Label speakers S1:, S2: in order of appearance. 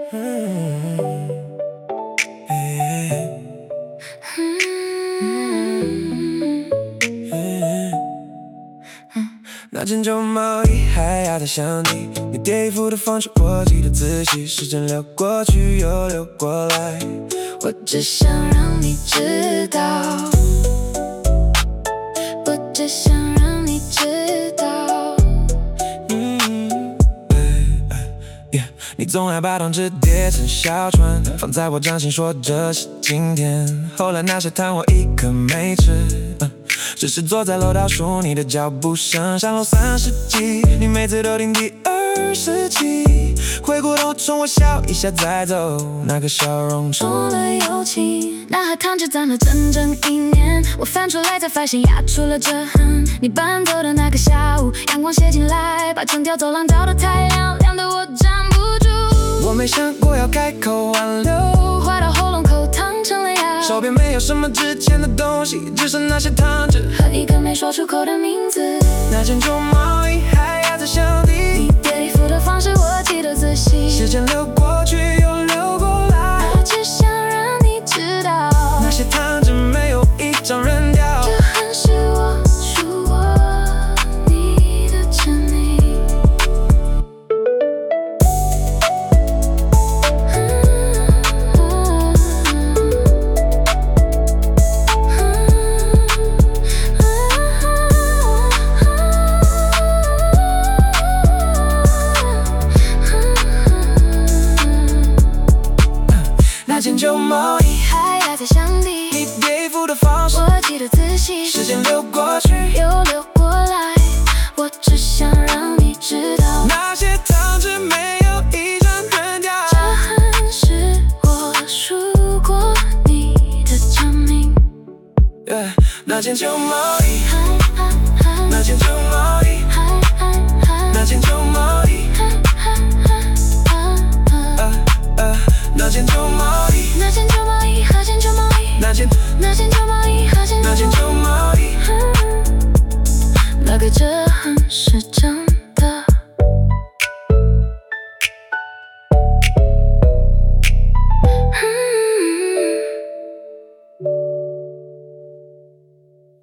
S1: 那件旧毛衣还压在箱底，你叠衣服的方式我记得仔细，时间流过去又流过来，
S2: 我只想让你知道，我只想让你知道。
S1: 你总爱把糖纸叠成小船，放在我掌心说这是今天。后来那些糖我一颗没吃，只是坐在楼道数你的脚步声，上楼30级，你每次都听第20集。回过头冲我笑一下再走，那个笑容
S2: 充了友情。那盒糖纸攒了整整1年，我翻出来才发现压出了折痕。你搬走的那个下午，阳光射进来，把整条走廊照得太亮，亮得我站不住。
S1: 我没想过要开口挽留，
S2: 话到喉咙口烫成了牙，
S1: 手边没有什么值钱的东西，只剩那些糖纸
S2: 和一个没说出口的名字。
S1: 那件旧毛衣还压在箱底，
S2: 你叠衣服的方式我记得仔细，
S1: 时间流过去又流过来，
S2: 我只想让你知道，
S1: 那些糖纸没有一张扔掉，
S2: 这恨是我输过你的证明。
S1: 那件旧毛衣
S2: 还压在箱底，
S1: 你叠衣服的方式
S2: 我记得仔细，
S1: 时间流过去
S2: 又流过来，我只想让你知道，
S1: 那些糖纸没有一张扔掉，
S2: 这恨是我输过你的证明。
S1: 那件旧毛衣，那件旧毛衣，那件旧毛衣，那件旧毛衣，
S2: 那件旧毛衣和件旧毛衣，
S1: 那件
S2: 旧毛衣和件
S1: 旧毛衣，
S2: 那个这恨是证明。